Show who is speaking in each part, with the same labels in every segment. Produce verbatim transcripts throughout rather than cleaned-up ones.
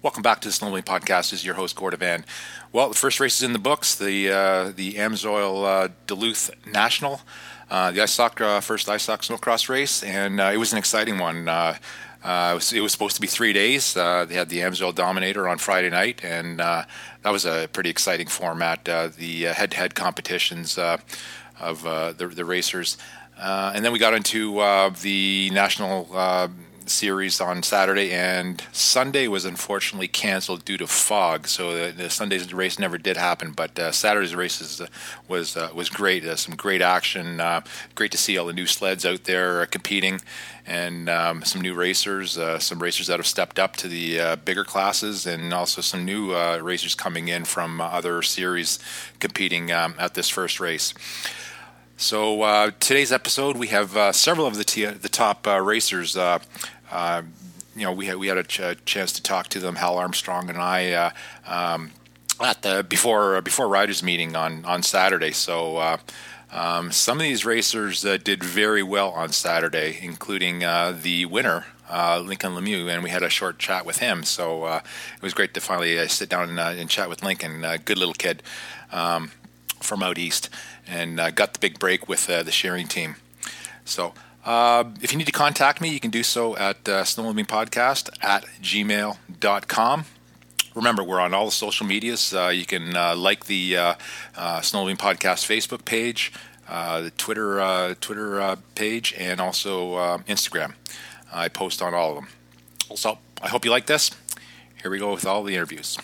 Speaker 1: Welcome back to the Snowmobiling Podcast. This is your host, Gordon Van. Well, the first race is in the books, the uh, the AMSOIL uh, Duluth National, uh, the ISOC, uh, first ISOC snowcross race, and uh, it was an exciting one. Uh, uh, it, was, it was supposed to be three days. Uh, they had the AMSOIL Dominator on Friday night, and uh, that was a pretty exciting format. Uh, the uh, head-to-head competitions uh, of uh, the, the racers. Uh, and then we got into uh, the National uh, series on Saturday, and Sunday was unfortunately canceled due to fog, so the, the Sunday's race never did happen, but uh, Saturday's race uh, was uh, was great. Uh, some great action, uh, great to see all the new sleds out there uh, competing, and um, some new racers, uh, some racers that have stepped up to the uh, bigger classes, and also some new uh, racers coming in from other series competing um, at this first race. So uh, today's episode, we have uh, several of the t- the top uh, racers. Uh, uh, you know, we had we had a ch- chance to talk to them, Hal Armstrong and I, uh, um, at the before before riders meeting on on Saturday. So uh, um, some of these racers uh, did very well on Saturday, including uh, the winner, uh, Lincoln Lemieux, and we had a short chat with him. So uh, it was great to finally uh, sit down and, uh, and chat with Lincoln. Uh, good little kid. Um, from out east, and uh, got the big break with uh, the sharing team. So uh, if you need to contact me, you can do so at uh, snowmobilingpodcast at gmail dot com. Remember, we're on all the social medias. Uh, you can uh, like the uh, uh, Snowmobiling Podcast Facebook page, uh, the Twitter uh, Twitter uh, page, and also uh, Instagram. I post on all of them. So I hope you like this. Here we go with all the interviews.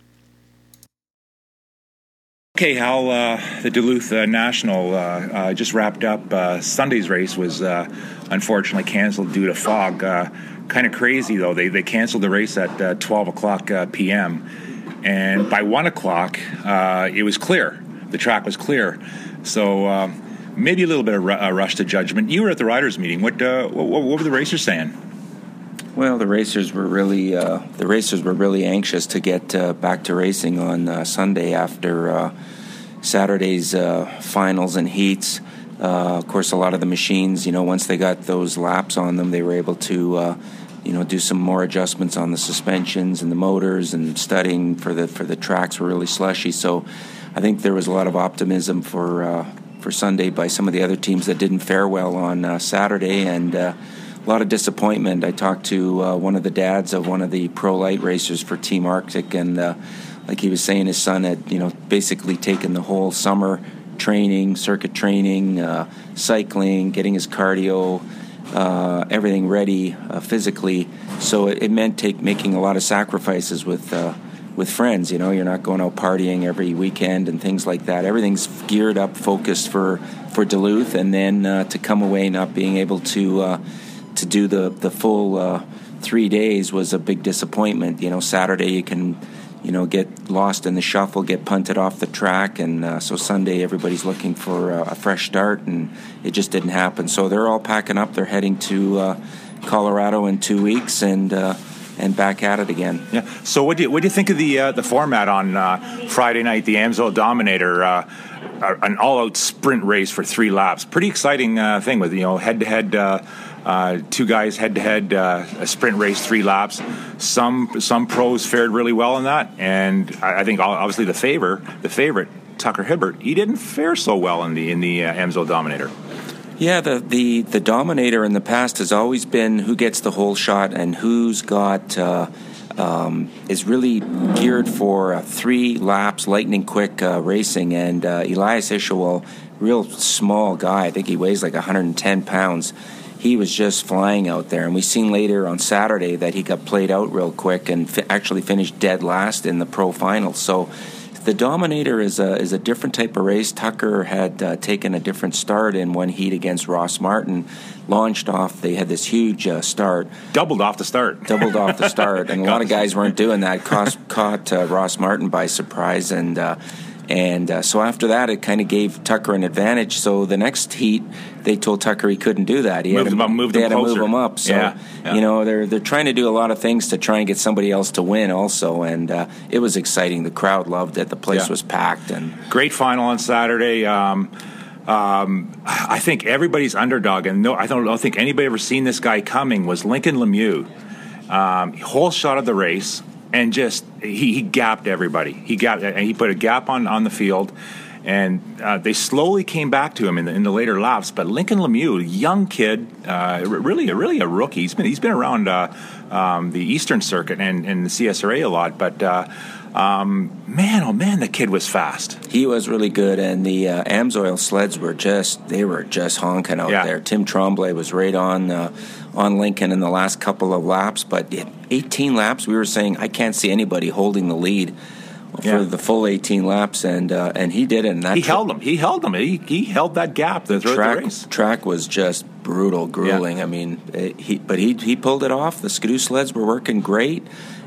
Speaker 1: Okay, Hal, uh, the Duluth uh, National uh, uh, just wrapped up. Uh, Sunday's race was uh, unfortunately canceled due to fog. Uh, kind of crazy, though. They they canceled the race at uh, twelve o'clock uh, p.m. And by one o'clock, uh, it was clear. The track was clear. So uh, maybe a little bit of r- uh, rush to judgment. You were at the riders' meeting. What, uh, what, what were the racers saying?
Speaker 2: Well, the racers were really uh, the racers were really anxious to get uh, back to racing on uh, Sunday after uh, Saturday's uh, finals and heats. Uh, of course, a lot of the machines, you know, once they got those laps on them, they were able to, uh, you know, do some more adjustments on the suspensions and the motors, and studying for the for the tracks were really slushy. So, I think there was a lot of optimism for uh, for Sunday by some of the other teams that didn't fare well on uh, Saturday, and Uh, a lot of disappointment. I talked to uh, one of the dads of one of the pro light racers for Team Arctic, and uh, like he was saying, his son had, you know, basically taken the whole summer training, circuit training, uh, cycling, getting his cardio, uh, everything ready uh, physically. So it, it meant take making a lot of sacrifices with uh, with friends. You know, you're not going out partying every weekend and things like that. Everything's geared up, focused for for Duluth, and then uh, to come away not being able to. Uh, to do the, the full uh, three days was a big disappointment. You know, Saturday you can, you know, get lost in the shuffle, get punted off the track, and uh, so Sunday everybody's looking for uh, a fresh start, and it just didn't happen. So they're all packing up. They're heading to uh, Colorado in two weeks, and uh, and back at it again.
Speaker 1: Yeah. So what do you, what do you think of the uh, the format on uh, Friday night, the AMSOIL Dominator? Uh, an all-out sprint race for three laps. Pretty exciting uh, thing with, you know, head-to-head. Uh, Uh, two guys head-to-head, uh, a sprint race, three laps. Some some pros fared really well in that, and I, I think obviously the favor, the favorite, Tucker Hibbert, he didn't fare so well in the in the uh, AMSOIL Dominator.
Speaker 2: Yeah, the, the the Dominator in the past has always been who gets the whole shot and who's got uh, um, is really geared for uh, three laps, lightning quick uh, racing. And uh, Elias Ishawal, real small guy, I think he weighs like one hundred ten pounds. He was just flying out there, and we seen later on Saturday that he got played out real quick and fi- actually finished dead last in the pro finals. So the Dominator is a is a different type of race. Tucker had uh, taken a different start in one heat against Ross Martin, launched off. They had this huge uh, start,
Speaker 1: doubled off the start,
Speaker 2: doubled off the start, and a lot of guys weren't doing that. Caught, caught uh, Ross Martin by surprise, and. Uh, And uh, so after that, it kind of gave Tucker an advantage. So the next heat, they told Tucker he couldn't do that. He
Speaker 1: moved
Speaker 2: had to,
Speaker 1: him up, moved
Speaker 2: they
Speaker 1: him
Speaker 2: had
Speaker 1: closer.
Speaker 2: to move him up. So,
Speaker 1: yeah, yeah.
Speaker 2: you know, they're they're trying to do a lot of things to try and get somebody else to win also. And uh, it was exciting. The crowd loved it. The place
Speaker 1: yeah.
Speaker 2: was packed. And
Speaker 1: great final on Saturday. Um, um, I think everybody's underdog, and no, I don't, I don't think anybody ever seen this guy coming, was Lincoln Lemieux. Um, whole shot of the race.
Speaker 3: and just he, he gapped everybody. He gapped, and he put a gap on, on the field, and uh, they slowly came back to him in the, in the later laps. But Lincoln Lemieux, young kid, uh, really, really a rookie. He's been he's been around uh, um, the Eastern Circuit and, and the C S R A a lot, but. Uh, Um, man, oh man, the kid was fast.
Speaker 2: He was really good, and the uh, Amsoil sleds were just, they were just honking out
Speaker 3: yeah.
Speaker 2: there. Tim Tremblay was right on uh, on Lincoln in the last couple of laps, but eighteen laps, we were saying, I can't see anybody holding the lead for
Speaker 3: yeah.
Speaker 2: the full eighteen laps, and uh, and he did it. And that
Speaker 3: he
Speaker 2: tra-
Speaker 3: held them. He held them. He, he held that gap the throughout
Speaker 2: track,
Speaker 3: the race.
Speaker 2: Track was just brutal, grueling.
Speaker 3: Yeah.
Speaker 2: I mean, it, he but he he pulled it off. The Skidoo sleds were working great,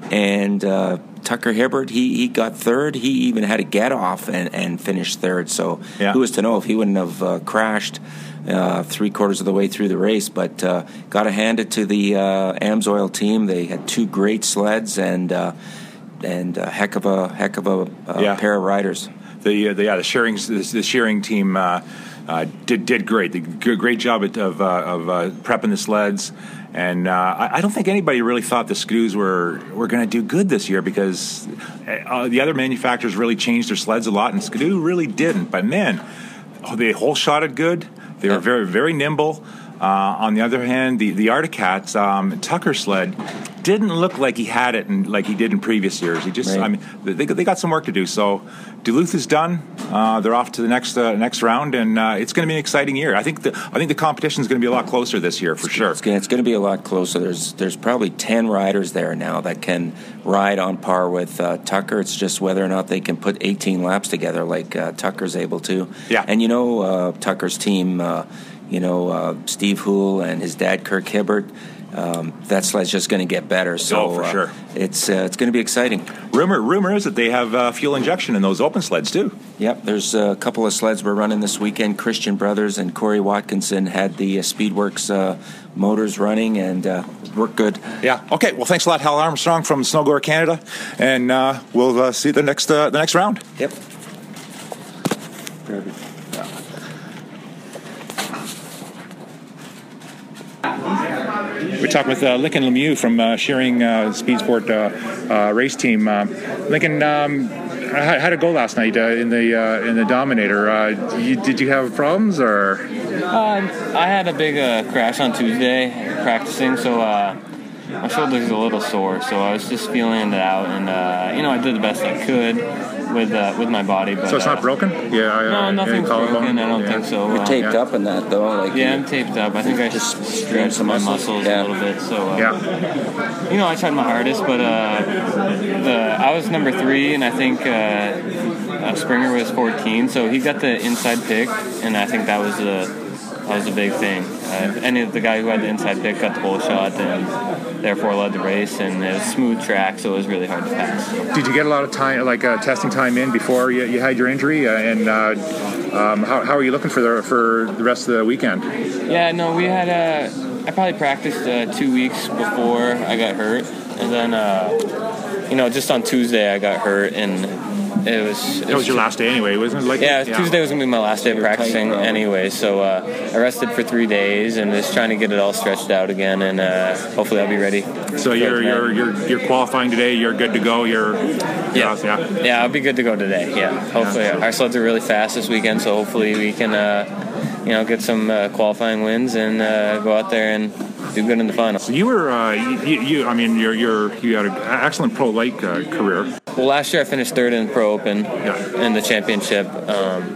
Speaker 2: and uh, Tucker Hibbert, he, he got third. He even had a get off and, and finished third. So
Speaker 3: yeah.
Speaker 2: who was to know if he wouldn't have uh, crashed uh, three quarters of the way through the race? But uh, got to hand it to the uh, Amsoil team. They had two great sleds and uh, and a heck of a heck of a uh,
Speaker 3: yeah.
Speaker 2: pair of riders.
Speaker 3: The uh, the yeah the shearing the, the shearing team uh, uh, did did great. They did a great job of of, uh, of uh, prepping the sleds. And uh, I, I don't think anybody really thought the Skidoos were, were going to do good this year because uh, the other manufacturers really changed their sleds a lot, and Skidoo really didn't. But, man, oh, they whole shotted good. They were very, very nimble. Uh, on the other hand, the, the Articats, um, Tucker sled didn't look like he had it in, like he did in previous years. He just,
Speaker 2: right.
Speaker 3: I mean, they, they got some work to do. So Duluth is done. Uh, they're off to the next uh, next round, and uh, it's going to be an exciting year. I think the I think the competition is going to be a lot closer this year for sure.
Speaker 2: It's going, it's going to be a lot closer. There's there's probably ten riders there now that can ride on par with uh, Tucker. It's just whether or not they can put eighteen laps together like uh, Tucker's able to.
Speaker 3: Yeah.
Speaker 2: And you know uh, Tucker's team. Uh, you know uh, Steve Hoole and his dad Kirk Hibbert. Um, that sled's just going to get better. So
Speaker 3: oh, for sure.
Speaker 2: Uh, it's uh, it's going to be exciting.
Speaker 3: Rumor rumor is that they have uh, fuel injection in those open sleds too.
Speaker 2: Yep, there's a couple of sleds we're running this weekend. Christian Brothers and Corey Watkinson had the uh, Speedworks uh, motors running and uh, worked good.
Speaker 3: Yeah. Okay. Well, thanks a lot, Hal Armstrong from Snowgoer Canada, and uh, we'll uh, see you the next uh, the next round.
Speaker 2: Yep.
Speaker 3: We're talking with uh, Lincoln Lemieux from uh, Shearing uh, Speed Sport uh, uh, race team. Uh, Lincoln, um, how, how'd it go last night uh, in the uh, in the Dominator? Uh, you, did you have problems or?
Speaker 4: Um, I had a big uh, crash on Tuesday practicing, so uh, my shoulder's a little sore. So I was just feeling it out, and uh, you know I did the best I could with uh, with my body. But,
Speaker 3: so it's not
Speaker 4: uh,
Speaker 3: broken? Yeah.
Speaker 4: No,
Speaker 3: uh,
Speaker 4: nothing's broken. I don't
Speaker 3: yeah.
Speaker 4: think so.
Speaker 2: You're
Speaker 4: Uh,
Speaker 2: taped
Speaker 3: yeah.
Speaker 2: up in that though. Like
Speaker 4: Yeah,
Speaker 2: you,
Speaker 4: I'm taped up. I think I
Speaker 2: Just
Speaker 4: just
Speaker 2: strain
Speaker 4: stretched
Speaker 2: some
Speaker 4: my
Speaker 2: muscles.
Speaker 4: muscles
Speaker 2: Yeah.
Speaker 4: a little bit. So, uh,
Speaker 3: Yeah.
Speaker 4: you know, I tried my hardest, but uh, the I was number three, and I think uh, uh, Springer was fourteen, so he got the inside pick, and I think that was a that was a big thing. Uh, any of the guy who had the inside pick got the whole shot, and therefore led the race, and it was a smooth track, so it was really hard to pass.
Speaker 3: Did you get a lot of time, like uh, testing time in before you, you had your injury? Uh, and uh, um, how, how are you looking for the for the rest of the weekend?
Speaker 4: Yeah, no, we had uh, I probably practiced uh, two weeks before I got hurt, and then uh, you know just on Tuesday I got hurt, and it was it
Speaker 3: That was your last day anyway, wasn't it? Like
Speaker 4: yeah, Tuesday was gonna be my last day of practicing
Speaker 2: tight,
Speaker 4: anyway, so uh, I rested for three days and just trying to get it all stretched out again, and uh, hopefully I'll be ready.
Speaker 3: So you're you're you're you're qualifying today. You're good to go. You're
Speaker 4: Yeah,
Speaker 3: yeah.
Speaker 4: yeah, I'll be good to go today. Yeah, hopefully
Speaker 3: Yeah.
Speaker 4: our sleds are really fast this weekend, so hopefully we can, uh, you know, get some uh, qualifying wins and uh, go out there and do good in the final.
Speaker 3: So you were uh, you, you I mean you're you're you had an excellent pro like uh, career.
Speaker 4: Well, last year I finished third in the Pro Open
Speaker 3: Yeah.
Speaker 4: in the championship. Um,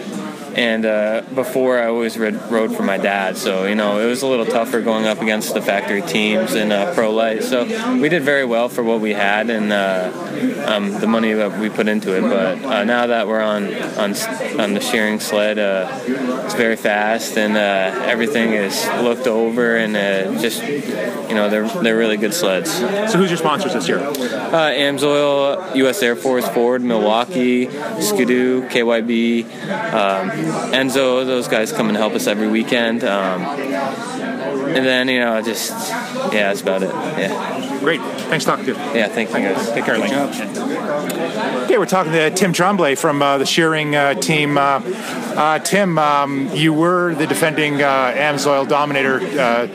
Speaker 4: and uh, before I always read, rode for my dad, so you know it was a little tougher going up against the factory teams in uh, Pro Light. So we did very well for what we had and uh, um, the money that we put into it. But uh, now that we're on on on the shearing sled, uh, it's very fast and uh, everything is looked over and uh, just you know they're they're really good sleds.
Speaker 3: So who's your sponsors this year?
Speaker 4: Uh, Amsoil, U S Air Force, Ford, Milwaukee, Skidoo, K Y B, um, Enzo. Those guys come and help us every weekend. Um, and then, you know, just, yeah, that's about it. Yeah.
Speaker 3: Great. Thanks for talking to you.
Speaker 4: Yeah, thank you guys.
Speaker 3: Take care, Lane. Okay, we're talking to Tim Tremblay from uh, the shearing uh, team. Uh, uh, Tim, um, you were the defending uh, AMSOIL Dominator uh,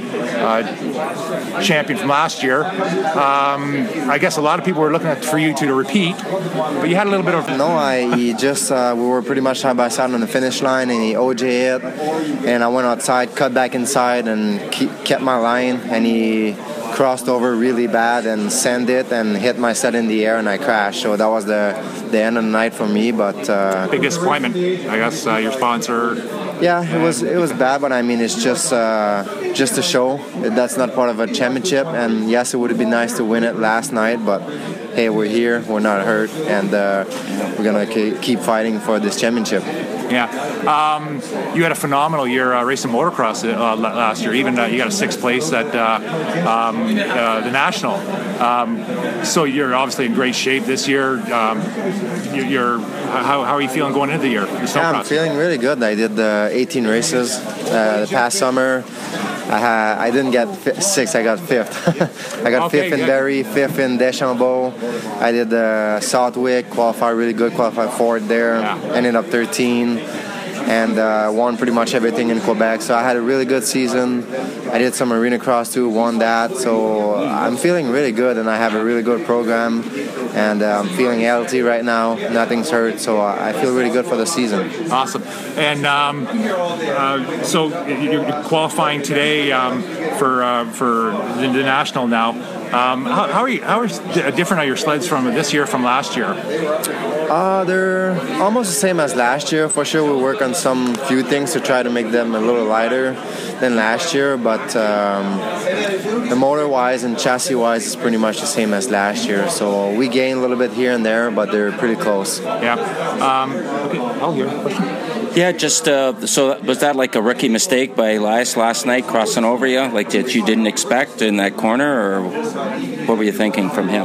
Speaker 3: uh, champion from last year. Um, I guess a lot of people were looking at for you to, to repeat, but you had a little bit of...
Speaker 5: No, I he just uh, we were pretty much side by side on the finish line, and he O J it, and I went outside, cut back inside, and keep, kept my line, and he crossed over really bad and sent it and hit my set in the air, and I crashed. So that was the the end of the night for me. But uh,
Speaker 3: big disappointment, I guess. Uh, your sponsor.
Speaker 5: Yeah, it was it was bad, but I mean it's just uh, just a show. That's not part of a championship. And yes, it would have been nice to win it last night, but hey, we're here, we're not hurt, and uh, we're gonna keep fighting for this championship.
Speaker 3: Yeah, um, you had a phenomenal year uh, racing motocross uh, last year. Even uh, you got a sixth place at uh, um, uh, the national. Um, so you're obviously in great shape this year. Um, you, you're how, how are you feeling going into the year? The
Speaker 5: yeah, I'm feeling really good. I did uh, eighteen races uh, the past summer. I, had, I didn't get fi- sixth, I got fifth. I got
Speaker 3: okay,
Speaker 5: fifth in
Speaker 3: good.
Speaker 5: Barrie, fifth in Deschambault. I did uh, Southwick, qualified really good, qualified fourth there.
Speaker 3: Yeah.
Speaker 5: Ended up thirteen, and uh, won pretty much everything in Quebec. So I had a really good season. I did some arena cross too, won that. So I'm feeling really good, and I have a really good program. And uh, I'm feeling healthy right now. Nothing's hurt, so I feel really good for the season.
Speaker 3: Awesome. And um, uh, so you're qualifying today um, for uh, for the, the national now. Um, how, how are you? How is different are your sleds from this year from last year?
Speaker 5: Uh, they're almost the same as last year. For sure, we work on some few things to try to make them a little lighter than last year. But um, the motor-wise and chassis-wise is pretty much the same as last year. So we gain a little bit here and there, but they're pretty close.
Speaker 3: Yeah. Um, okay. I'll hear a question.
Speaker 2: Yeah, just uh, so was that like a rookie mistake by Elias last night crossing over you, like that you didn't expect in that corner, or what were you thinking from him?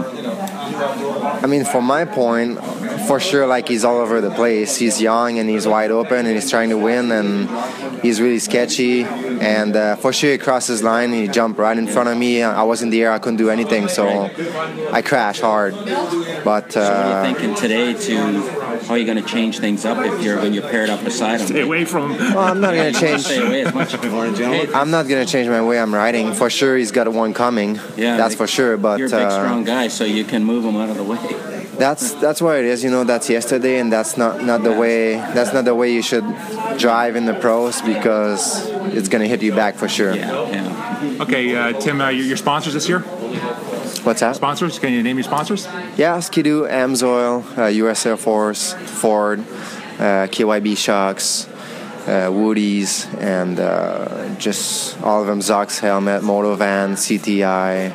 Speaker 5: I mean, from my point, for sure, like he's all over the place. He's young and he's wide open and he's trying to win, and he's really sketchy. And uh, for sure, he crossed his line. He jumped right in front of me. I was in the air. I couldn't do anything, so I crashed hard. But uh,
Speaker 2: so what are you thinking today to? How are you going to change things up if you're when you're paired up beside him?
Speaker 3: Stay away from him.
Speaker 5: Well, I'm not going to change.
Speaker 2: Stay away as much as you want to.
Speaker 5: I'm not going to change my way I'm riding. For sure, he's got one coming.
Speaker 2: Yeah,
Speaker 5: that's
Speaker 2: like,
Speaker 5: for sure. But
Speaker 2: you're a big,
Speaker 5: uh,
Speaker 2: strong guy, so you can move him out of the way.
Speaker 5: That's that's what it is. You know, that's yesterday, and that's not, not the way. That's not the way you should drive in the pros, because it's going to hit you back for sure.
Speaker 2: Yeah. yeah.
Speaker 3: Okay, uh, Tim, uh, your, your sponsors this year?
Speaker 5: What's that?
Speaker 3: Sponsors? Can you name your sponsors?
Speaker 5: Yeah, Ski-Doo, AMSOIL, uh, U S Air Force, Ford, uh, K Y B Shocks, uh, Woody's, and uh, just all of them, Zox Helmet, Motovan, C T I.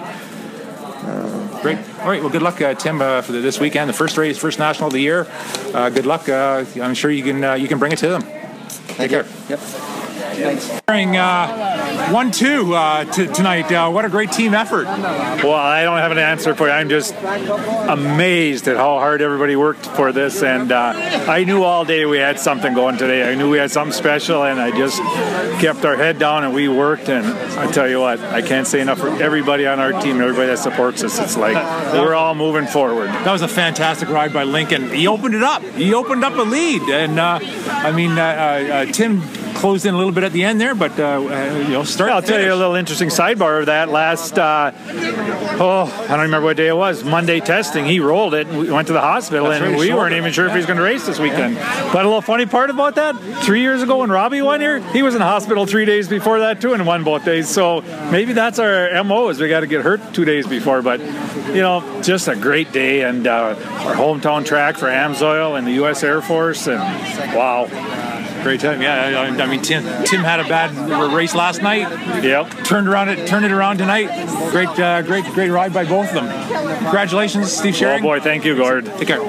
Speaker 5: Uh,
Speaker 3: Great. All right. Well, good luck, uh, Tim, uh, for the, this weekend, the first race, first national of the year. Uh, good luck. Uh, I'm sure you can uh, you can bring it to them. Take care.
Speaker 5: Yep.
Speaker 3: Carrying uh, one two uh, t- tonight. Uh, what a great team effort.
Speaker 6: Well, I don't have an answer for you. I'm just amazed at how hard everybody worked for this. And uh, I knew all day we had something going today. I knew we had something special, and I just kept our head down and we worked. And I tell you what, I can't say enough for everybody on our team, everybody that supports us. It's like we're all moving forward.
Speaker 3: That was a fantastic ride by Lincoln. He opened it up. He opened up a lead. And, uh, I mean, uh, uh, Tim closed in a little bit at the end there, but, uh, you know, start
Speaker 6: I'll tell you a little interesting sidebar of that. Last, uh, oh, I don't remember what day it was, Monday testing, he rolled it, and we went to the hospital,
Speaker 3: That's
Speaker 6: and
Speaker 3: right,
Speaker 6: we
Speaker 3: shoulder.
Speaker 6: weren't even sure if he was going to race this weekend. But a little funny part about that, three years ago when Robbie won here, he was in the hospital three days before that too, and won both days. So maybe that's our M O, is we got to get hurt two days before. But, you know, just a great day, and uh, our hometown track for AMSOIL and the U S Air Force, and wow.
Speaker 3: Great time, yeah. I, I mean, Tim Tim had a bad race last night.
Speaker 6: Yep.
Speaker 3: Turned around it, turned it around tonight. Great, uh, great, great ride by both of them. Congratulations, Steve Shearing.
Speaker 6: Oh boy, thank you, Gord.
Speaker 3: Take care.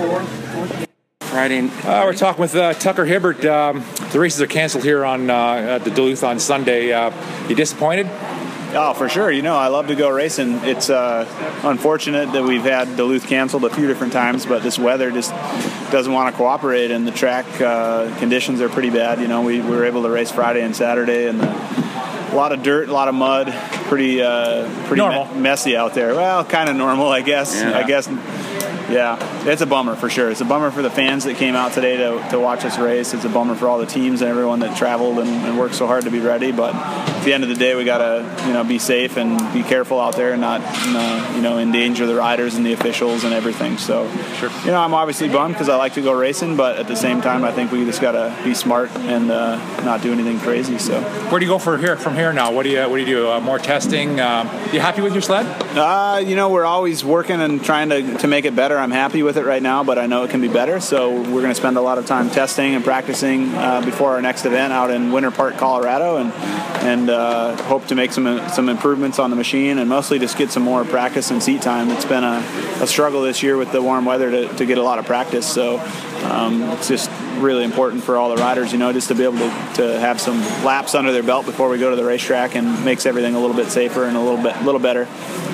Speaker 2: Friday.
Speaker 3: Uh, we're talking with uh, Tucker Hibbert. Um, the races are canceled here on uh, at the Duluth on Sunday. Uh, you disappointed?
Speaker 7: Oh, for sure. You know, I love to go racing. It's uh, unfortunate that we've had Duluth canceled a few different times, but this weather just doesn't want to cooperate, and the track uh, conditions are pretty bad. You know, we, we were able to race Friday and Saturday, and the a lot of dirt, a lot of mud, pretty uh, pretty
Speaker 6: Normal.
Speaker 7: me- messy out there. Well, kind of normal, I guess.
Speaker 2: Yeah.
Speaker 7: I guess. Yeah, it's a bummer for sure. It's a bummer for the fans that came out today to, to watch us race. It's a bummer for all the teams and everyone that traveled and, and worked so hard to be ready. But at the end of the day, we gotta you know be safe and be careful out there and not uh, you know endanger the riders and the officials and everything. So
Speaker 6: Sure.
Speaker 7: you know I'm obviously bummed because I like to go racing, but at the same time I think we just gotta be smart and uh, not do anything crazy. So
Speaker 6: Where do you go for here from here now? What do you What do you do? Uh, more testing? Um, you happy with your sled?
Speaker 7: uh, you know we're always working and trying to to make it better. I'm happy with it right now, but I know it can be better. So we're going to spend a lot of time testing and practicing uh, before our next event out in Winter Park, Colorado, and and uh, hope to make some some improvements on the machine and mostly just get some more practice and seat time. It's been a, a struggle this year with the warm weather to, to get a lot of practice. So um, it's just really important for all the riders, you know, just to be able to, to have some laps under their belt before we go to the racetrack, and makes everything a little bit safer and a little bit little better.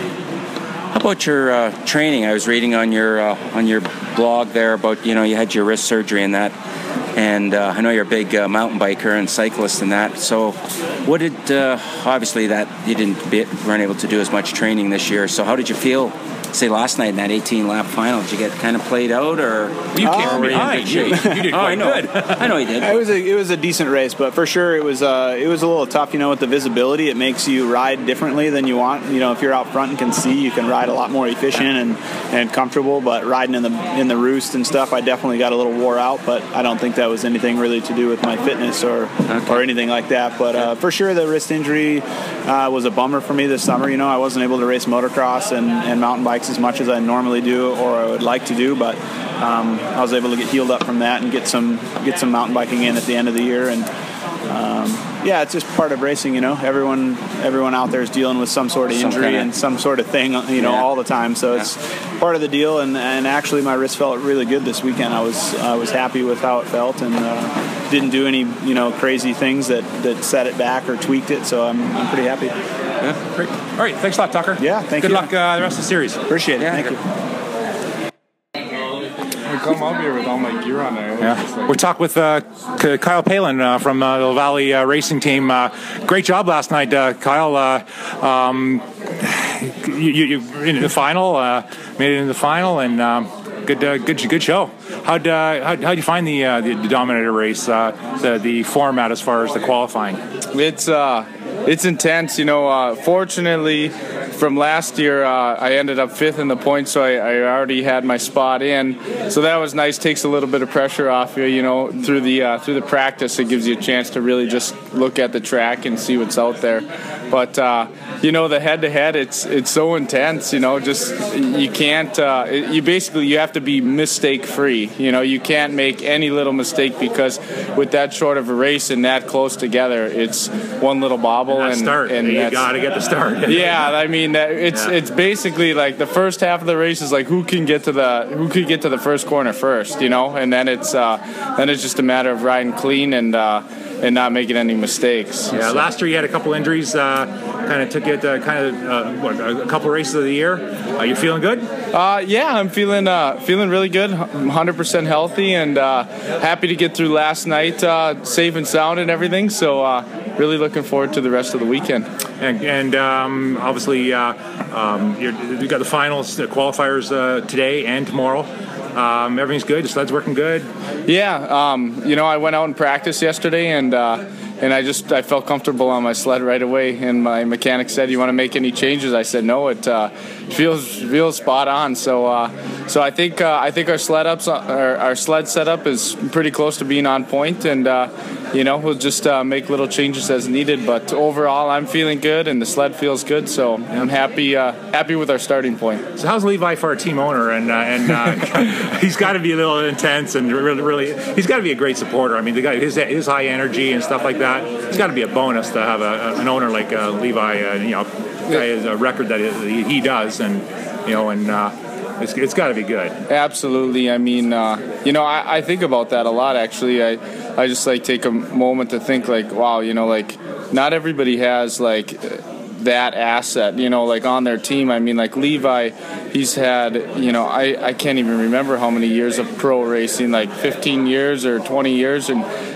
Speaker 2: How about your uh, training? I was reading on your uh, on your blog there about, you know, you had your wrist surgery and that, and uh, I know you're a big uh, mountain biker and cyclist and that. So, what did uh, obviously that you didn't be, weren't able to do as much training this year. So, how did you feel, say, last night in that eighteen lap final? Did you get kind of played out, or
Speaker 6: You
Speaker 7: Oh,
Speaker 6: came from
Speaker 7: were you in
Speaker 6: behind.
Speaker 2: good
Speaker 6: You,
Speaker 2: shape?
Speaker 6: you did
Speaker 2: Oh, I
Speaker 6: quite
Speaker 2: know.
Speaker 6: good.
Speaker 2: I know you did.
Speaker 7: It was a it was a decent race, but for sure it was uh, it was a little tough. You know, with the visibility, it makes you ride differently than you want. You know, if you're out front and can see, you can ride a lot more efficient and, and comfortable. But riding in the in the roost and stuff, I definitely got a little wore out. But I don't think that was anything really to do with my fitness or
Speaker 2: Okay.
Speaker 7: or anything like that. But uh, for sure, the wrist injury uh, was a bummer for me this summer. You know, I wasn't able to race motocross and, and mountain bikes as much as I normally do or I would like to do, but um, I was able to get healed up from that and get some get some mountain biking in at the end of the year. And um, yeah, it's just part of racing. You know, everyone everyone out there is dealing with some sort of
Speaker 2: Some
Speaker 7: injury
Speaker 2: kinda-
Speaker 7: and some sort of thing. You know,
Speaker 2: Yeah.
Speaker 7: all the time. So
Speaker 2: Yeah.
Speaker 7: it's part of the deal. And, and actually, my wrist felt really good this weekend. I was I was happy with how it felt and uh, didn't do any you know crazy things that, that set it back or tweaked it. So I'm I'm pretty happy.
Speaker 6: Great. All right. Thanks a lot, Tucker.
Speaker 7: Yeah, thank
Speaker 6: Good
Speaker 7: you.
Speaker 6: luck uh, the rest of the series.
Speaker 7: Appreciate it.
Speaker 2: Yeah.
Speaker 7: Thank you.
Speaker 8: I come up here with all my gear on there.
Speaker 6: Yeah. We're talking with uh, K- Kyle Palin uh, from uh, the Valley uh, Racing Team. Uh, great job last night, uh, Kyle. Uh, um, you, you, you in the final, uh, made it in the final, and um, good, uh, good, good show. How'd uh, how'd, how'd you find the uh, the Dominator race, uh, the the format as far as the qualifying?
Speaker 8: It's uh, it's intense, you know. Uh, fortunately, from last year, uh, I ended up fifth in the points, so I, I already had my spot in. So that was nice. Takes a little bit of pressure off you, you know. Through the uh, through the practice, it gives you a chance to really just look at the track and see what's out there. But uh, you know, the head-to-head, it's it's so intense. You know, just you can't. Uh, you basically you have to be mistake-free. You know, you can't make any little mistake because with that short of a race and that close together, it's one little bobble
Speaker 6: That
Speaker 8: and
Speaker 6: start,
Speaker 8: and
Speaker 6: you
Speaker 8: that's-
Speaker 6: got to get the start.
Speaker 8: yeah, I mean that it's
Speaker 6: Yeah.
Speaker 8: it's basically like the first half of the race is like who can get to the who could get to the first corner first, you know, and then it's uh, then it's just a matter of riding clean and uh, and not making any mistakes.
Speaker 6: Yeah,
Speaker 8: So-
Speaker 6: last year you had a couple injuries, uh, kind of took it, uh, kind of uh, what, a couple races of the year. Are you feeling good?
Speaker 8: Uh, yeah, I'm feeling uh, feeling really good. I'm one hundred percent healthy and uh, happy to get through last night uh, safe and sound and everything. So uh, really looking forward to the rest of the weekend.
Speaker 6: And, and um, obviously, uh, um, you're, you got the finals, the qualifiers uh, today and tomorrow. Um, everything's good. The sled's working good.
Speaker 8: Yeah, um, you know, I went out and practiced yesterday, and uh, and I just I felt comfortable on my sled right away. And my mechanic said, "You want to make any changes?" I said, "No, it uh, feels feels spot on." So uh, so I think uh, I think our sled ups our, our sled setup is pretty close to being on point, and uh, you know we'll just uh, make little changes as needed. But overall, I'm feeling good, and the sled feels good. So I'm happy uh, happy with our starting point.
Speaker 6: So how's Levi for our team owner? And uh, and uh, he's got to be a little intense and really, really, he's got to be a great supporter. I mean, the guy, his his high energy and stuff like that. It's got to be a bonus to have a, an owner like uh, Levi. Uh, you know, guy has a record that he, he does, and you know, and uh, it's it's got to be good.
Speaker 8: Absolutely. I mean, uh, you know, I, I think about that a lot, actually. I, I just, like, take a moment to think, like, wow, you know, like, not everybody has, like, that asset, you know, like, on their team. I mean, like, Levi, he's had, you know, I, I can't even remember how many years of pro racing, like fifteen years or twenty years, and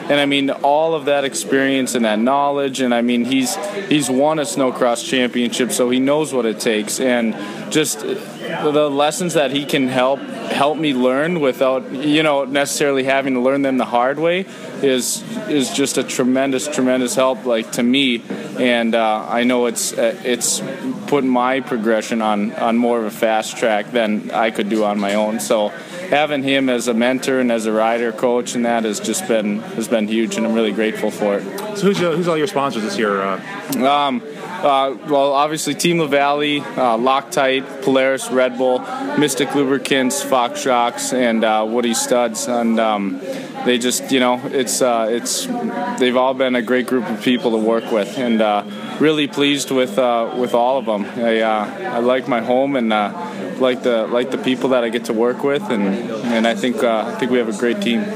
Speaker 8: and I mean all of that experience and that knowledge, and I mean he's he's won a snowcross championship, so he knows what it takes, and just the lessons that he can help help me learn without, you know, necessarily having to learn them the hard way is is just a tremendous, tremendous help, like, to me. And uh, I know it's uh, it's put my progression on, on more of a fast track than I could do on my own. So having him as a mentor and as a rider coach and that has just been has been huge, and I'm really grateful for it.
Speaker 3: So who's, uh, who's all your sponsors this year? Uh?
Speaker 8: Um, Uh, well, obviously, Team LaValle, uh, Loctite, Polaris, Red Bull, Mystic Lubricants, Fox Shocks, and uh, Woody Studs. And um, they just, you know, it's uh, it's they've all been a great group of people to work with, and uh, really pleased with uh, with all of them. I uh, I like my home, and uh, like the like the people that I get to work with, and and I think uh, I think we have a great team.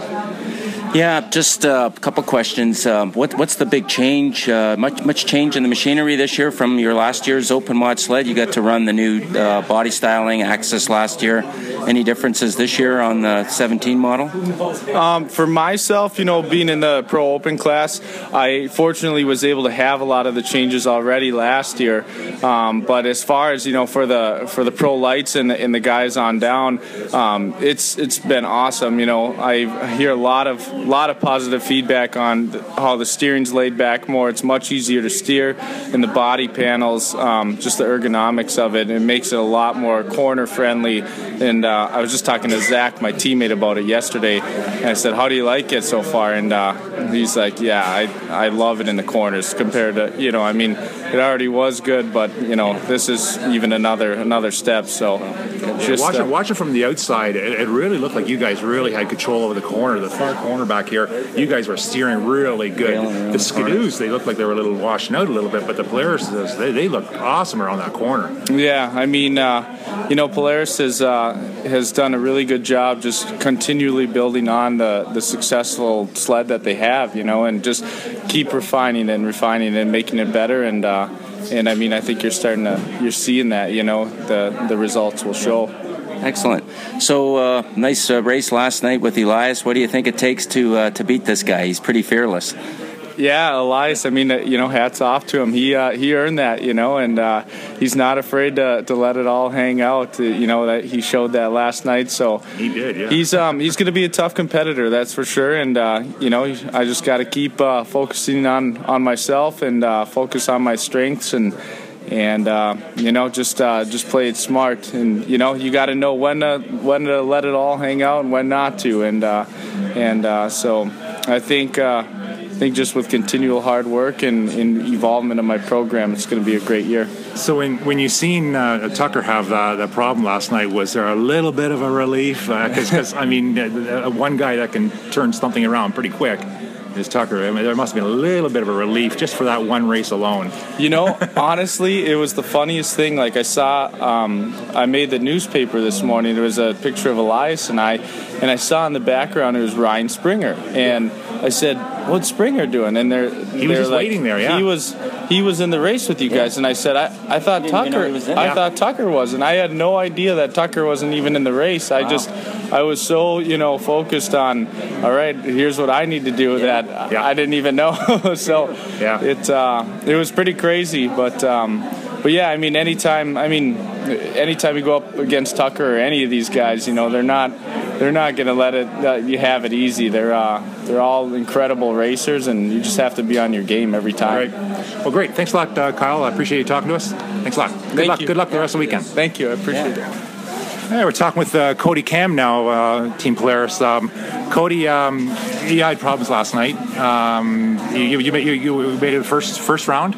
Speaker 2: Yeah, just uh, a couple questions. Um, what, what's the big change? Uh, much much change in the machinery this year from your last year's open mod sled? You got to run the new uh, body styling axis last year. Any differences this year on the seventeen model?
Speaker 8: Um, for myself, you know, being in the Pro Open class, I fortunately was able to have a lot of the changes already last year. Um, but as far as, you know, for the for the Pro Lights and the, and the guys on down, um, it's it's been awesome. You know, I hear a lot of lot of positive feedback on how the steering's laid back more. It's much easier to steer, and the body panels, um, just the ergonomics of it, it makes it a lot more corner friendly. And uh, I was just talking to Zach, my teammate, about it yesterday, and I said, "How do you like it so far?" And uh, he's like, "Yeah, I I love it in the corners compared to, you know, I mean, it already was good, but you know, this is even another another step." So, just
Speaker 3: watching,
Speaker 8: uh,
Speaker 3: watching from the outside, it, it really looked like you guys really had control over the corner, the far corner back here. You guys were steering really good. The Skidoos, they looked like they were a little washing out a little bit, but the Polaris, they, they looked awesome around that corner.
Speaker 8: Yeah, I mean, uh, you know, Polaris has uh, has done a really good job just continually building on the, the successful sled that they have, you know, and just keep refining it and refining it and making it better. And uh, and I mean, I think you're starting to you're seeing that, you know, the the results will show.
Speaker 2: Excellent. So, uh, nice uh, race last night with Elias. What do you think it takes to uh, to beat this guy? He's pretty fearless.
Speaker 8: Yeah, Elias, I mean, you know, hats off to him. He uh, he earned that, you know, and uh, he's not afraid to, to let it all hang out. You know, that he showed that last night. So
Speaker 3: he did, yeah.
Speaker 8: He's um he's going to be a tough competitor, that's for sure. And uh, you know, I just got to keep uh, focusing on on myself and uh, focus on my strengths and. And uh, you know, just uh, just play it smart, and you know, you got to know when to when to let it all hang out and when not to, and uh, and uh, so I think uh, I think just with continual hard work and, and evolvement of my program, it's going to be a great year.
Speaker 3: So when when you seen uh, Tucker have uh, that problem last night, was there a little bit of a relief? Because uh, I mean, uh, one guy that can turn something around pretty quick is Tucker. I mean, there must have been a little bit of a relief just for that one race alone.
Speaker 8: You know, honestly, it was the funniest thing. Like I saw, um, I made the newspaper this morning. There was a picture of Elias and I, and I saw in the background it was Ryan Springer, and I said, "What's Springer doing?" And they're
Speaker 3: he was just
Speaker 8: like,
Speaker 3: waiting there. Yeah,
Speaker 8: he was he was in the race with you guys, yeah. And I said, "I, I thought Tucker, I yeah. thought Tucker was," and I had no idea that Tucker wasn't even in the race. I wow. just, I was so you know focused on, all right, here's what I need to do that yeah. I didn't even know. So
Speaker 3: yeah,
Speaker 8: it uh, it was pretty crazy, but um, but yeah, I mean, anytime, I mean, anytime you go up against Tucker or any of these guys, you know, they're not. They're not going to let it. Uh, you have it easy. They're uh, they're all incredible racers, and you just have to be on your game every time.
Speaker 3: All right. Well, great. Thanks a lot, uh, Kyle. I appreciate you talking to us. Thanks a lot. Good
Speaker 8: Thank
Speaker 3: luck.
Speaker 8: You.
Speaker 3: Good luck the rest of the weekend.
Speaker 8: Thank you. I appreciate yeah. it.
Speaker 3: Yeah, we're talking with uh, Cody Cam now, uh, Team Polaris. Um, Cody, um, you had problems last night. Um, you, you, you, you made it the first first round.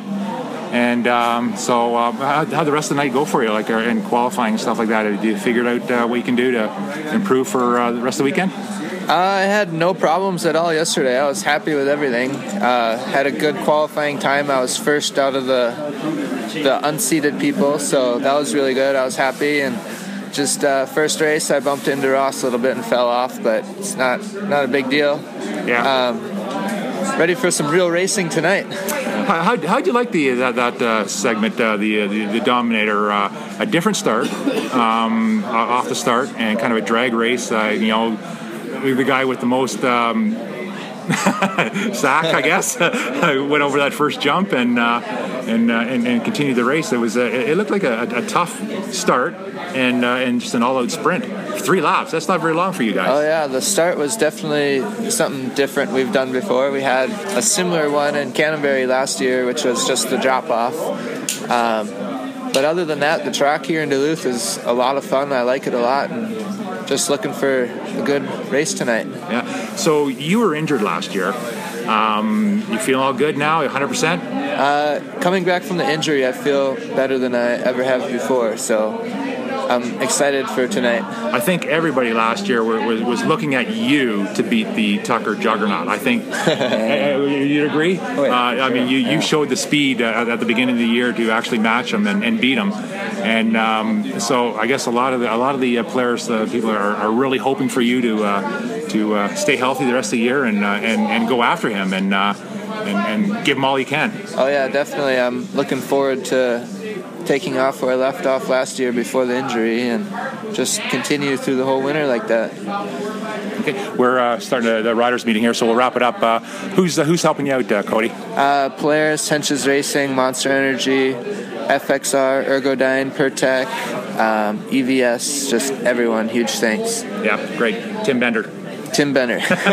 Speaker 3: And um, so, uh, how how'd the rest of the night go for you, like in qualifying and stuff like that? Did you figure out uh, what you can do to improve for uh, the rest of the weekend?
Speaker 9: Uh, I had no problems at all yesterday. I was happy with everything. Uh, had a good qualifying time. I was first out of the the unseated people, so that was really good. I was happy, and just uh, first race, I bumped into Ross a little bit and fell off, but it's not not a big deal.
Speaker 3: Yeah.
Speaker 9: Um, ready for some real racing tonight.
Speaker 3: How how'd you like the that that uh, segment, uh, the, the the Dominator? Uh, a different start um, off the start, and kind of a drag race. Uh, you know, the guy with the most um, Zach, I guess, went over that first jump and uh, and, uh, and and continued the race. It was a, it looked like a, a tough start and uh, and just an all-out sprint. Three laps. That's not very long for you guys.
Speaker 9: Oh yeah, the start was definitely something different we've done before. We had a similar one in Canterbury last year, which was just the drop-off. Um, but other than that, the track here in Duluth is a lot of fun. I like it a lot, and just looking for a good race tonight.
Speaker 3: Yeah. So you were injured last year. Um, you feeling all good now? one hundred percent?
Speaker 9: Uh, coming back from the injury, I feel better than I ever have before. So I'm excited for tonight.
Speaker 3: I think everybody last year was, was looking at you to beat the Tucker juggernaut. I think you'd agree. Uh, I mean, you, you showed the speed uh, at the beginning of the year to actually match them and, and beat them, and um, so I guess a lot of the, a lot of the uh, players, uh, people are, are really hoping for you to uh, to uh, stay healthy the rest of the year and uh, and, and go after him and, uh, and and give him all you can.
Speaker 9: Oh yeah, definitely. I'm looking forward to taking off where I left off last year before the injury and just continue through the whole winter like that.
Speaker 3: Okay, we're uh, starting a, the riders meeting here, so we'll wrap it up. Uh, who's uh, who's helping you out, uh, Cody?
Speaker 9: Uh, Polaris, Henches Racing, Monster Energy, F X R, Ergodyne, Pertec, um, E V S, just everyone. Huge thanks.
Speaker 3: Yeah, great. Tim Bender.
Speaker 9: Tim Benner.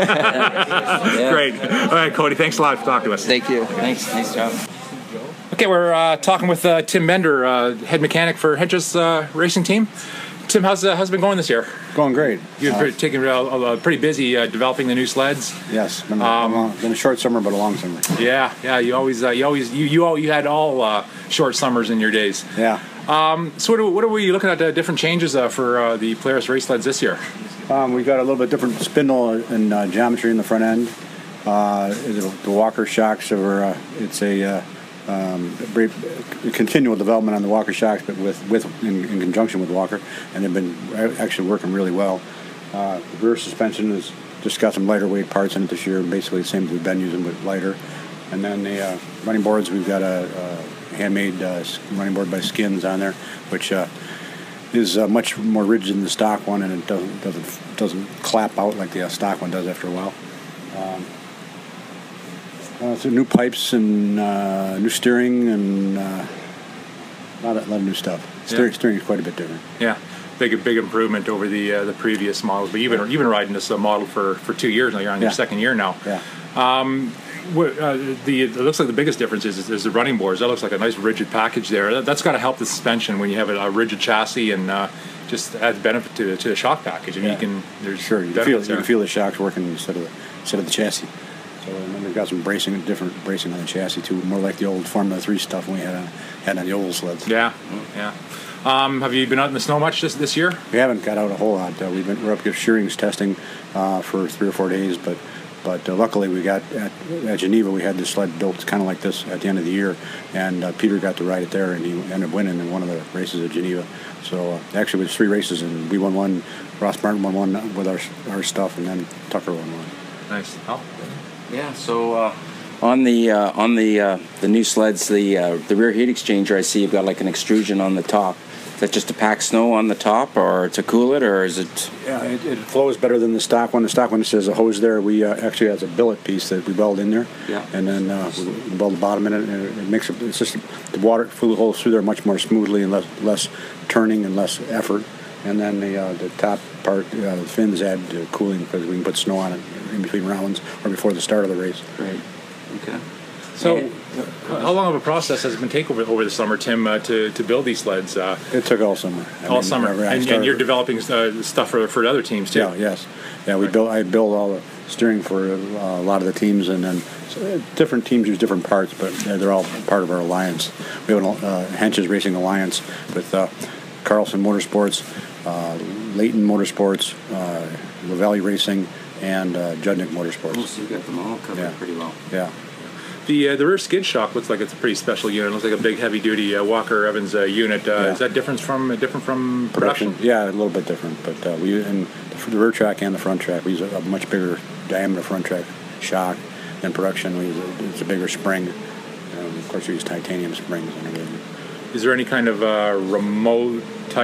Speaker 3: Yeah. Great. All right, Cody, thanks a lot for talking to us.
Speaker 9: Thank you.
Speaker 2: Thanks. Nice job.
Speaker 3: Okay, we're uh, talking with uh, Tim Bender, uh, head mechanic for Henches uh, Racing Team. Tim, how's uh, how's it been going this year?
Speaker 10: Going great.
Speaker 3: You've
Speaker 10: uh,
Speaker 3: been taking uh, uh, pretty busy uh, developing the new sleds.
Speaker 10: Yes, been a,
Speaker 3: um,
Speaker 10: long, been a short summer, but a long summer.
Speaker 3: Yeah, yeah. You always, uh, you always, you you all, you had all uh, short summers in your days.
Speaker 10: Yeah.
Speaker 3: Um, so what are, what are we looking at? Uh, different changes uh, for uh, the Polaris race sleds this year?
Speaker 10: Um, we've got a little bit different spindle and uh, geometry in the front end. Uh, the Walker shocks are uh, it's a uh, um, continual development on the Walker shocks, but with with in, in conjunction with Walker, and they've been actually working really well. Uh, the rear suspension has just got some lighter weight parts in it this year, basically the same as we've been using, but lighter. And then the uh, running boards, we've got a, a handmade uh, running board by Skins on there, which uh, is uh, much more rigid than the stock one, and it doesn't doesn't doesn't clap out like the uh, stock one does after a while. Um, uh, so new pipes and uh, new steering and uh, a lot of, lot of new stuff. Steering, yeah. Steering is quite a bit different.
Speaker 3: Yeah, big big improvement over the uh, the previous models. But you've been you've been riding this uh, model for, for two years now. You're on
Speaker 10: yeah.
Speaker 3: your second year now.
Speaker 10: Yeah.
Speaker 3: Um, what, uh, the it looks like the biggest difference is, is the running boards. That looks like a nice rigid package there. That, that's got to help the suspension when you have a, a rigid chassis and uh, just adds benefit to to the shock package. I mean, yeah. you can there's
Speaker 10: sure you can feel you can feel the shocks working instead of the, instead of the chassis. So and then they've got some bracing, different bracing on the chassis too, more like the old Formula Three stuff we had on, had on the old sleds.
Speaker 3: Yeah, yeah. Um, have you been out in the snow much this this year?
Speaker 10: We haven't got out a whole lot. Uh, we've been we're up to Shearings testing uh, for three or four days, but but uh, luckily we got at, at Geneva we had this sled built kind of like this at the end of the year, and uh, Peter got to ride it there, and he ended up winning in one of the races at Geneva. So uh, actually, it was three races, and we won one. Ross Martin won one with our our stuff, and then Tucker won one.
Speaker 3: Nice. Oh.
Speaker 2: Yeah. So uh, on the uh, on the uh, the new sleds, the uh, the rear heat exchanger, I see you've got like an extrusion on the top. Is that just to pack snow on the top, or to cool it, or is it?
Speaker 10: Yeah, it, it flows better than the stock one. The stock one says a hose there. We uh, actually has a billet piece that we weld in there.
Speaker 2: Yeah.
Speaker 10: And then uh, we weld the bottom in it, and it, it makes it. It's just the water flows through there much more smoothly and less less turning and less effort. And then the uh, the top part, uh, the fins add uh, cooling because we can put snow on it in between rounds or before the start of the race.
Speaker 2: Right. Okay.
Speaker 3: So, uh, how long of a process has it been take over over the summer, Tim, uh, to to build these sleds? Uh,
Speaker 10: it took all summer. I
Speaker 3: all
Speaker 10: mean,
Speaker 3: summer, and, and you're developing uh, stuff for for other teams too.
Speaker 10: Yeah. Yes. Yeah. We right. built. I built all the steering for uh, a lot of the teams, and then so different teams use different parts, but they're all part of our alliance. We have an uh, Henches Racing Alliance with uh, Carlson Motorsports, uh, Leighton Motorsports, uh, La Valley Racing, and uh, Judnick Motorsports.
Speaker 2: Oh, so you got them all covered
Speaker 10: yeah.
Speaker 2: pretty well.
Speaker 10: Yeah.
Speaker 3: The uh, the rear skid shock looks like it's a pretty special unit. It looks like a big heavy duty uh, Walker Evans uh, unit. Uh,
Speaker 10: yeah.
Speaker 3: Is that different from uh, different from production?
Speaker 10: production? Yeah, a little bit different. But uh, we in the rear track and the front track we use a, a much bigger diameter front track shock than production. We use a, it's a bigger spring. Um, of course, we use titanium springs and everything.
Speaker 3: Is there any kind of uh, remote type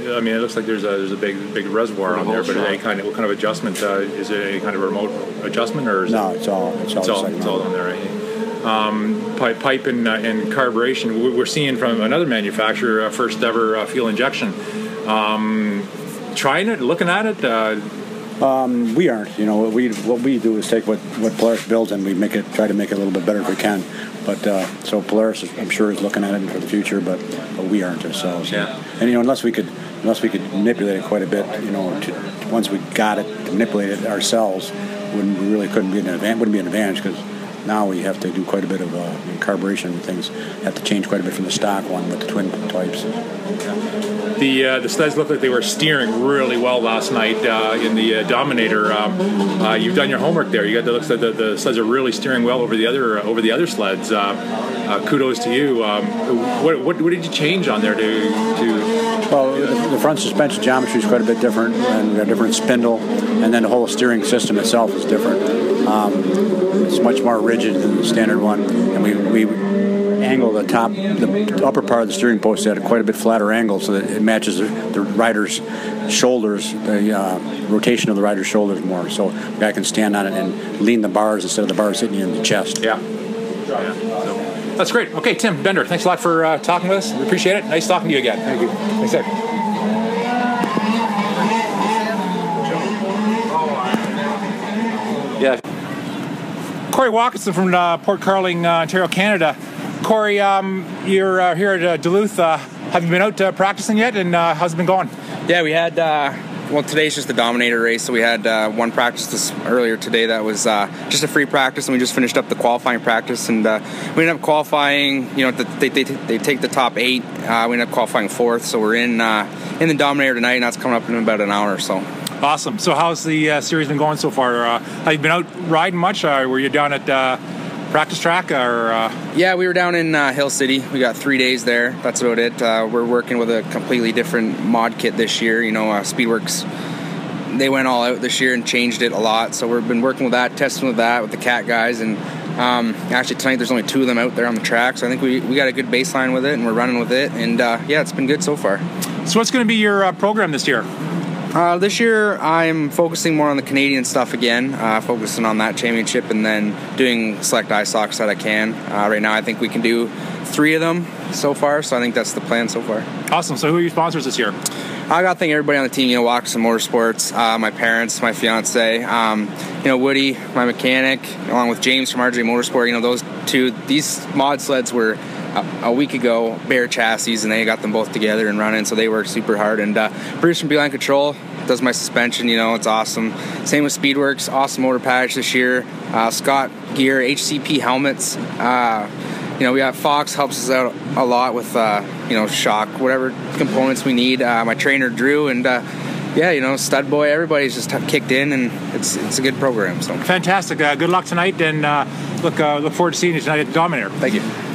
Speaker 3: I mean, it looks like there's a there's a big big reservoir on there, but any kind of what kind of adjustment uh, is it? Any kind of remote adjustment, or is
Speaker 10: no?
Speaker 3: It,
Speaker 10: it's all it's all
Speaker 3: it's all, it's all on there, right? Um, pipe, pipe and, uh, and carburation. We're seeing from another manufacturer, uh, first ever uh, fuel injection. Um, trying it, looking at it. Uh,
Speaker 10: Um, we aren't. You know, what we what we do is take what, what Polaris builds and we make it try to make it a little bit better if we can. But uh, so Polaris, I'm sure, is looking at it for the future, but, but we aren't ourselves.
Speaker 3: Yeah.
Speaker 10: And you know, unless we could unless we could manipulate it quite a bit, you know, to, once we got it to manipulate it ourselves, wouldn't we really couldn't be an advantage. Wouldn't be an advantage because now we have to do quite a bit of uh, carburation and things. Have to change quite a bit from the stock one with the twin types.
Speaker 3: The uh, the sleds looked like they were steering really well last night uh, in the uh, Dominator. Um, uh, you've done your homework there. You got the looks like the, the sleds are really steering well over the other uh, over the other sleds. Uh, uh, kudos to you. Um, what, what what did you change on there to to?
Speaker 10: Well, the, the front suspension geometry is quite a bit different, and we got a different spindle, and then the whole steering system itself is different. Um, it's much more rigid than the standard one, and we we. angle the top, the upper part of the steering post at a quite a bit flatter angle so that it matches the, the rider's shoulders, the uh, rotation of the rider's shoulders more. So the guy can stand on it and lean the bars instead of the bars hitting you in the chest.
Speaker 3: Yeah. yeah. So, that's great. Okay, Tim Bender, thanks a lot for uh, talking with us. We appreciate it. Nice talking to you again. Thank you. Thanks, sir. Yeah. Corey Watkinson from uh, Port Carling, uh, Ontario, Canada. Corey, um, you're uh, here at uh, Duluth. Uh, have you been out uh, practicing yet, and uh, how's it been going?
Speaker 11: Yeah, we had, uh, well, today's just the Dominator race, so we had uh, one practice this, earlier today that was uh, just a free practice, and we just finished up the qualifying practice, and uh, we ended up qualifying, you know, the, they, they, they take the top eight. Uh, we ended up qualifying fourth, so we're in uh, in the Dominator tonight, and that's coming up in about an hour or so.
Speaker 3: Awesome. So how's the uh, series been going so far? Uh, have you been out riding much? Or were you down at uh, practice track? Or uh...
Speaker 11: Yeah, we were down in uh, Hill City. We got three days there. That's about it. Uh, we're working with a completely different mod kit this year. You know, uh, Speedworks, they went all out this year and changed it a lot. So we've been working with that, testing with that with the Cat guys. And um, actually tonight there's only two of them out there on the track. So I think we, we got a good baseline with it, and we're running with it. And uh, yeah, it's been good so far.
Speaker 3: So what's going to be your uh, program this year?
Speaker 11: Uh, this year, I'm focusing more on the Canadian stuff again, uh, focusing on that championship and then doing select I S O Cs that I can. Uh, right now, I think we can do three of them so far, so I think that's the plan so far.
Speaker 3: Awesome. So who are your sponsors this year?
Speaker 11: I got to thank everybody on the team, you know, Watkinson Motorsports, uh, my parents, my fiance, um, you know, Woody, my mechanic, along with James from R J Motorsport. You know, those two, these mod sleds were a week ago bare chassis, and they got them both together and running, so they worked super hard. And uh, Bruce from Beeline Control does my suspension, you know, it's awesome. Same with Speedworks, awesome motor package this year. Uh, Scott Gear, H C P helmets. Uh, you know, we got Fox helps us out a lot with, uh, you know, shock, whatever components we need. Uh, my trainer Drew, and uh, yeah, you know, Stud Boy, everybody's just kicked in, and it's it's a good program. So
Speaker 3: fantastic. Uh, good luck tonight, and uh, look uh, look forward to seeing you tonight at the Dominator.
Speaker 11: Thank you.